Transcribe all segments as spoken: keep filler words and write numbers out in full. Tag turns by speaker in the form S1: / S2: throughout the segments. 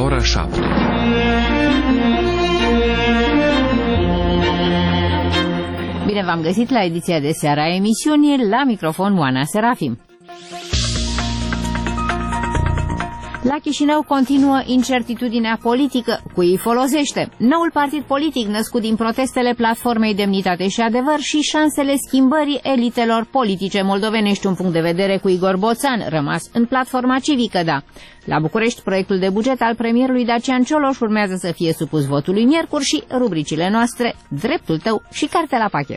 S1: ora șapte.
S2: Bine v-am găsit la ediția de seară a emisiunii, la microfon Oana Serafim. La Chișinău continuă incertitudinea politică. Cui îi folosește? Noul partid politic născut din protestele platformei Demnitate și Adevăr și șansele schimbării elitelor politice moldovenești. Un punct de vedere cu Igor Boțan, rămas în platforma civică, da. La București, proiectul de buget al premierului Dacian Cioloș urmează să fie supus votului miercuri și rubricile noastre, dreptul tău și carte la pachet.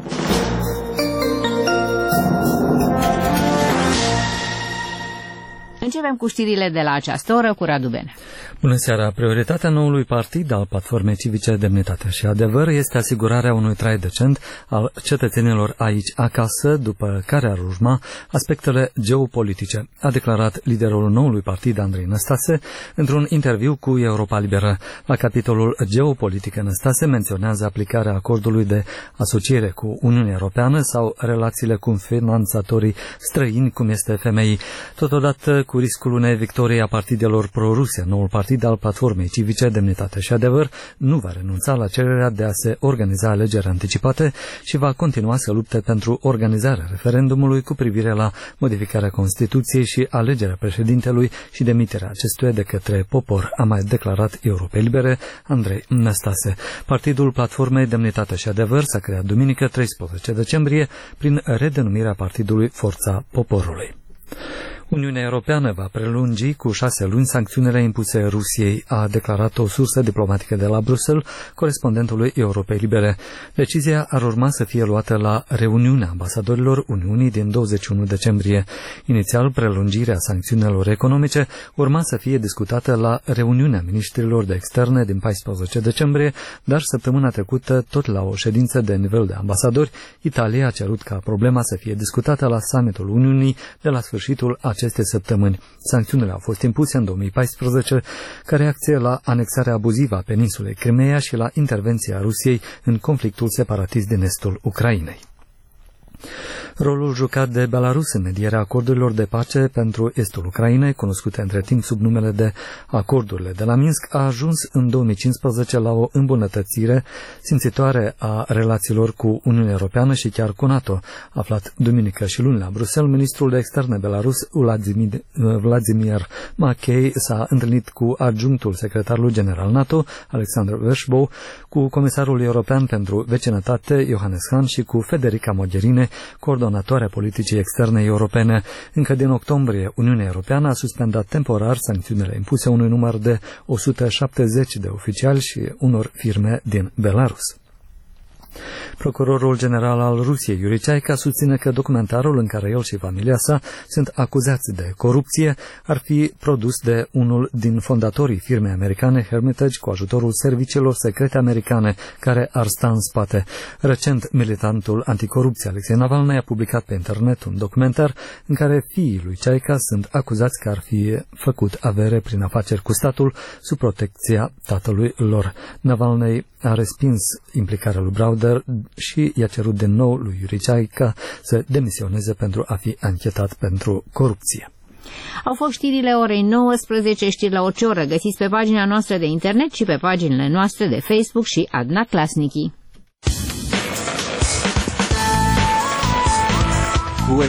S2: Începem cu știrile de la această oră cu Radu Bene.
S3: Bună seara! Prioritatea noului partid al Platformei Civice Demnitate și Adevăr este asigurarea unui trai decent al cetățenilor aici acasă, după care ar urma aspectele geopolitice, a declarat liderul noului partid Andrei Năstase într-un interviu cu Europa Liberă. La capitolul geopolitică, Năstase menționează aplicarea acordului de asociere cu Uniunea Europeană sau relațiile cu finanțatorii străini, cum este F M I. Totodată, cu riscul unei victorii a partidelor pro-ruse, noul partid al Platformei Civice Demnitate și Adevăr nu va renunța la cererea de a se organiza alegeri anticipate și va continua să lupte pentru organizarea referendumului cu privire la modificarea Constituției și alegerea președintelui și demiterea acestuia de către popor, a mai declarat Europei Libere Andrei Năstase. Partidul Platformei Demnitate și Adevăr s-a creat duminică treisprezece decembrie prin redenumirea partidului Forța Poporului. Uniunea Europeană va prelungi cu șase luni sancțiunile impuse Rusiei, a declarat o sursă diplomatică de la Bruxelles, corespondentului Europei Libere. Decizia ar urma să fie luată la reuniunea ambasadorilor Uniunii din douăzeci și unu decembrie. Inițial, prelungirea sancțiunilor economice urma să fie discutată la reuniunea ministrilor de externe din paisprezece decembrie, dar săptămâna trecută, tot la o ședință de nivel de ambasadori, Italia a cerut ca problema să fie discutată la summitul Uniunii de la sfârșitul aceste săptămâni. Sancțiunile au fost impuse în două mii paisprezece ca reacție la anexarea abuzivă a peninsulei Crimeea și la intervenția Rusiei în conflictul separatist din estul Ucrainei. Rolul jucat de Belarus în medierea acordurilor de pace pentru estul Ucrainei, cunoscute între timp sub numele de acordurile de la Minsk, a ajuns în două mii cincisprezece la o îmbunătățire simțitoare a relațiilor cu Uniunea Europeană și chiar cu NATO. Aflat duminică și luni la Bruxelles, ministrul de externe Belarus, Vladimir, Vladimir Machei, s-a întâlnit cu adjunctul secretarului general NATO, Alexander Vershbow, cu comisarul european pentru vecinătate, Johannes Hahn, și cu Federica Mogherini, coordonatoarea politicii externe europene. Încă din octombrie, Uniunea Europeană a suspendat temporar sancțiunile impuse unui număr de o sută șaptezeci de oficiali și unor firme din Belarus. Procurorul general al Rusiei, Yuri Chaica, susține că documentarul în care el și familia sa sunt acuzați de corupție ar fi produs de unul din fondatorii firmei americane Hermitage cu ajutorul serviciilor secrete americane care ar sta în spate. Recent, militantul anticorupție Alexei Navalny a publicat pe internet un documentar în care fiii lui Chaica sunt acuzați că ar fi făcut avere prin afaceri cu statul sub protecția tatălui lor. Navalny a respins implicarea lui Browder și i-a cerut din nou lui Yuri Chaica să demisioneze pentru a fi anchetat pentru corupție.
S2: Au fost știrile orei nouăsprezece, știri la orice oră. Găsiți pe pagina noastră de internet și pe paginile noastre de Facebook și Adna Klasnichi.